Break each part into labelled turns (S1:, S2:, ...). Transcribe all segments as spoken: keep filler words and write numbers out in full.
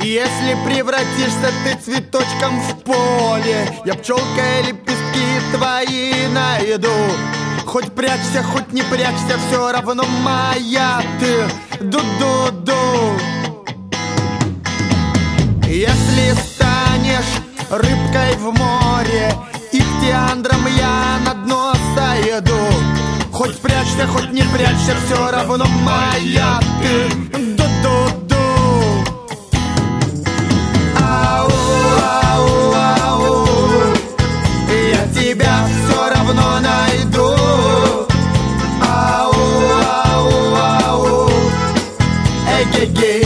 S1: Если превратишься ты цветочком в поле, я пчелкой лепестки твои найду. Хоть прячься, хоть не прячься, все равно моя ты. Ду-ду-ду. Если станешь рыбкой в море, ихтиандром я на дно сойду. Хоть прячься, хоть не прячься, все равно моя ты. Ду-ду-ду. Ау, ау, ау, я тебя все равно найду. Ау, ау, ау, эй-гей-гей.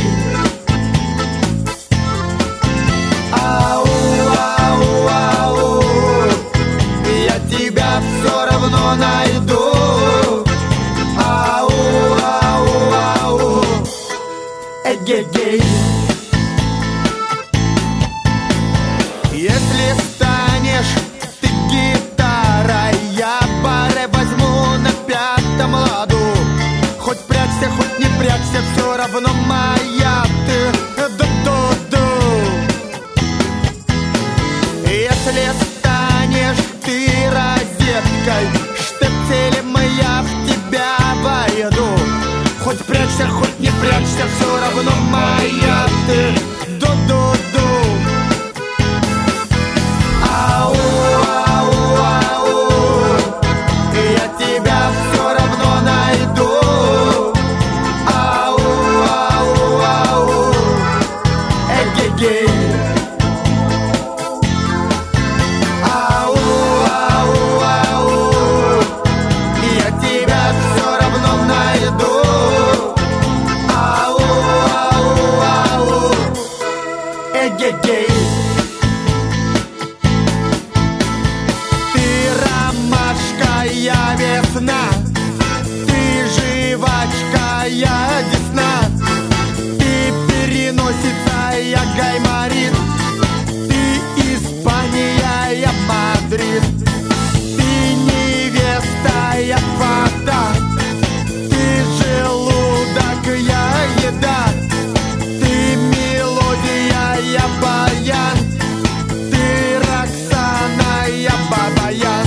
S1: Ау, ау, ау, я тебя все равно найду. Ау, ау, ау, эй-гей-гей. Если станешь ты гитарой, я баре возьму на пятом ладу. Хоть прячься, хоть не прячься, все равно моя ты. Ду-ду-ду. Если станешь ты розеткой, штепселем я в тебя войду. Хоть прячься, хоть не прячься, все равно моя ты. Ду-ду-ду. Ау, ау, ау, я тебя все равно найду. Ау, ау, ау, эй-гей-гей. Ау, ау, ау, я тебя все равно найду. Ау, ау, ау, эй-гей-гей. Я весна, ты жвачка, я десна, ты переносица, я гайморит, ты Испания, я Мадрид, ты невеста, я фата, ты желудок, я еда, ты мелодия, я баян, ты Роксана, я Бабаян.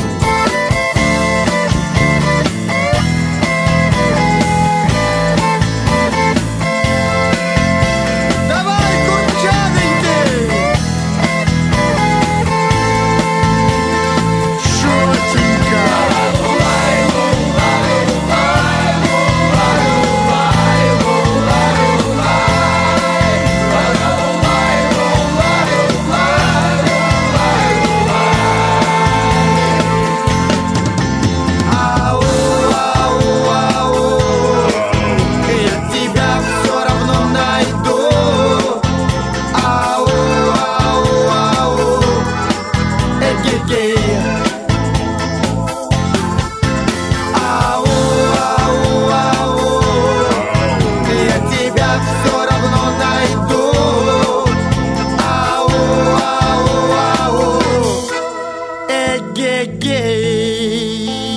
S1: Гей.